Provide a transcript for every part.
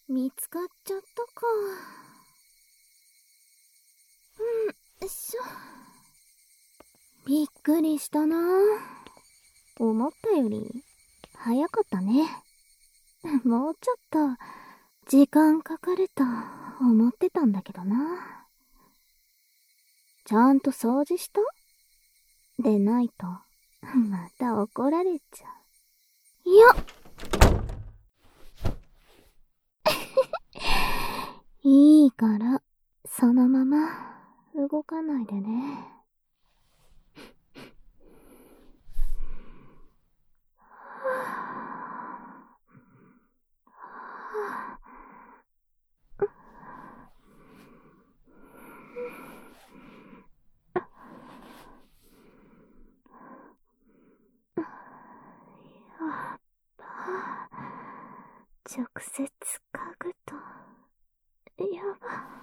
見つかっちゃったか。びっくりしたな。思ったより早かったね。もうちょっと時間かかると思ってたんだけどな。ちゃんと掃除した？でないとまた怒られちゃう。いやいいからそのまま動かないでね。直接嗅ぐとやば。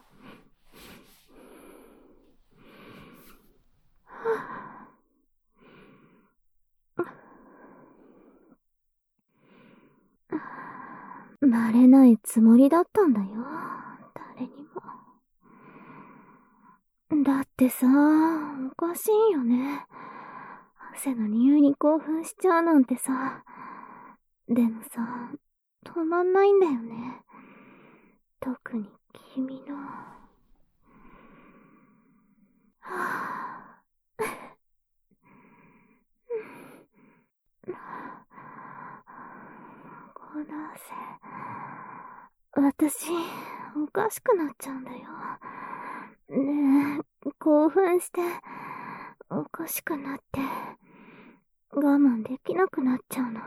バレないつもりだったんだよ、誰にも。だってさ、おかしいよね。汗の匂いに興奮しちゃうなんてさ。でもさ、止まんないんだよね。特に君の。はぁこの汗、私、おかしくなっちゃうんだよ。ねえ、興奮して、おかしくなって、我慢できなくなっちゃうの。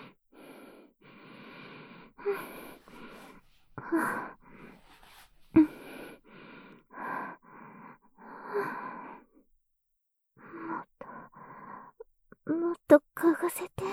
もっと嗅がせて。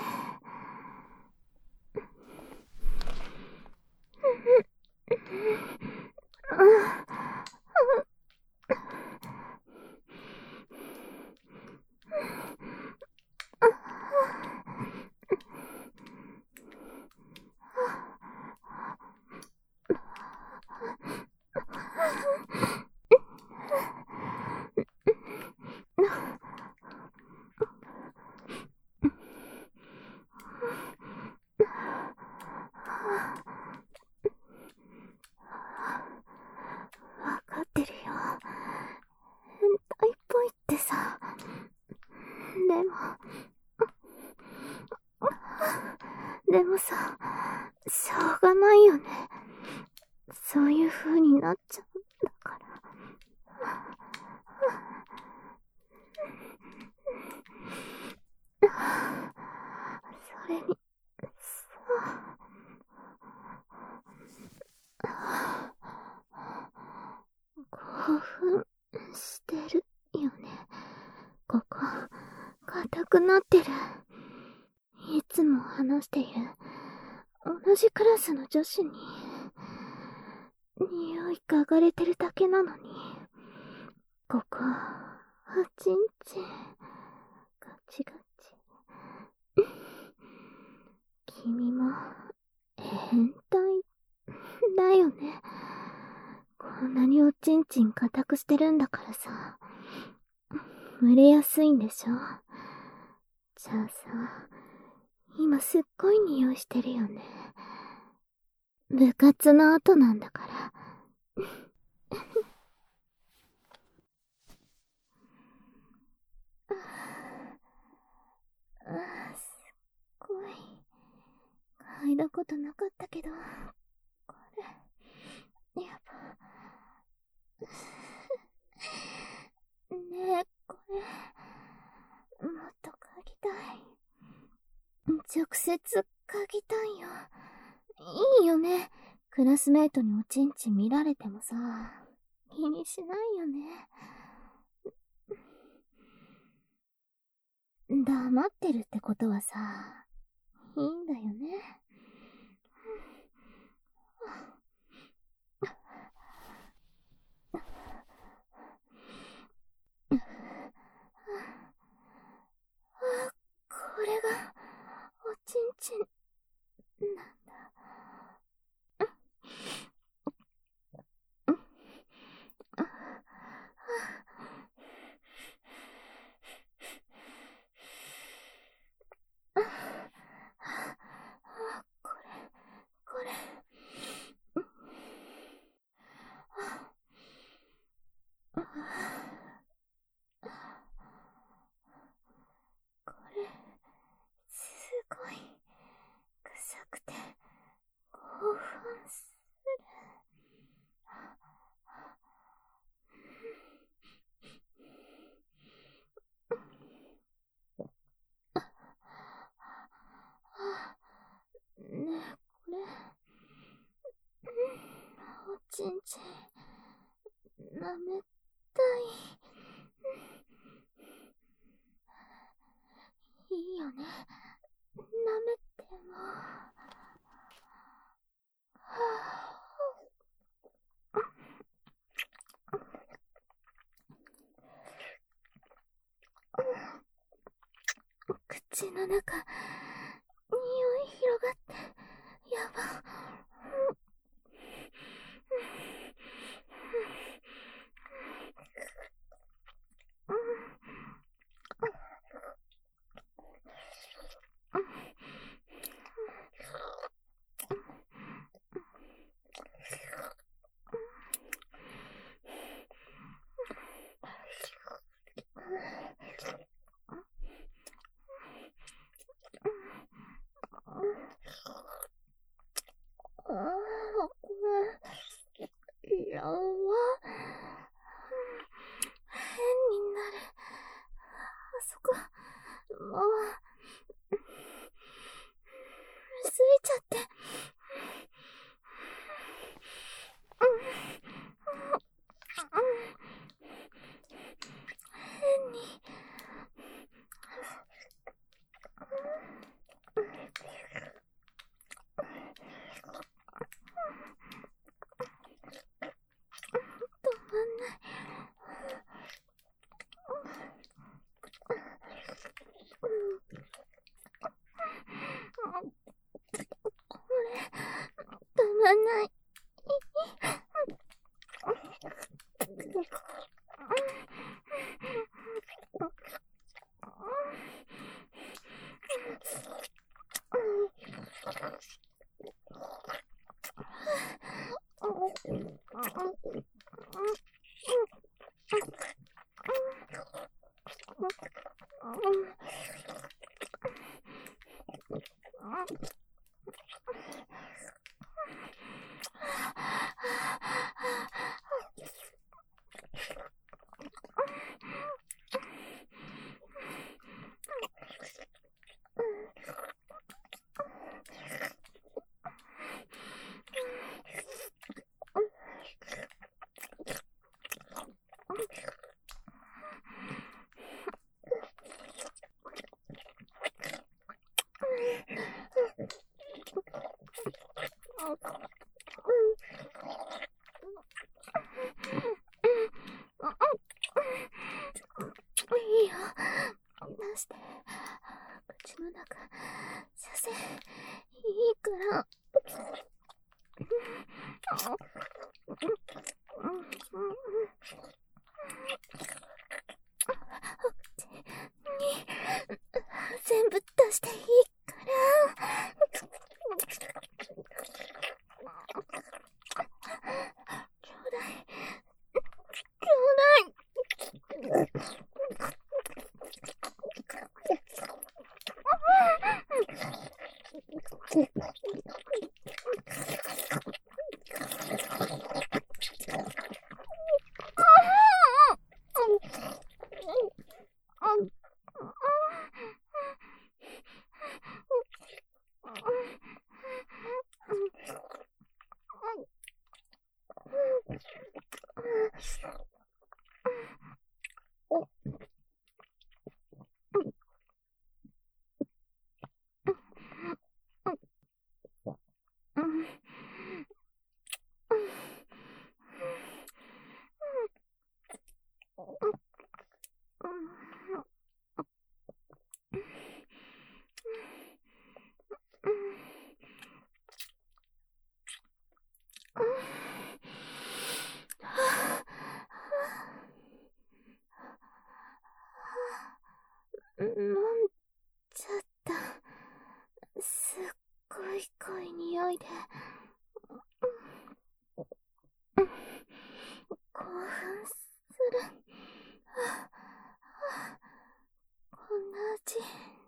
わかってるよ。変態っぽいってさ。でもさ、しょうがないよね。そういう風になっちゃうんだから。それに、興奮してるよね。ここ、硬くなってる。いつも話している、同じクラスの女子に、匂い嗅がれてるだけなのに、ここ、おちんちん、ガチガチ。君も、変態、だよね。こんなにおちんちん硬くしてるんだからさ、蒸れやすいんでしょ。じゃあさ、今すっごい匂いしてるよね。部活の後なんだから。すっごい。嗅いだことなかったけど、これ、やば。ねえ、これ、もっと嗅ぎたい。直接嗅ぎたいよ。いいよね。クラスメイトにおちんちん見られてもさ、気にしないよね。黙ってるってことはさ、いいんだよね。これが、おちんちん、なんだ。 ちんちん、舐めたい。いいよね。舐めても。口の中、匂い広がって、やば。これ、やば。変になる。あそこ、もう、ついちゃって。変に。止まんない。これ、止まんない。いいよ。出して。口の中、させ。いいから。全部出していいから。ちょうだい。ちょうだい。飲んじゃった。すっごい濃い匂いで。興奮する。こんな味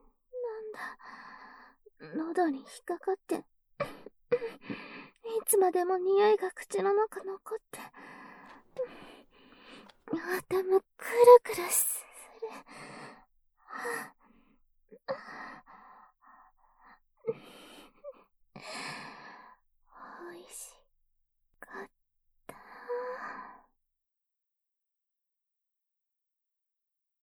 なんだ。喉に引っかかって。いつまでも匂いが口の中残って。頭くるくるする。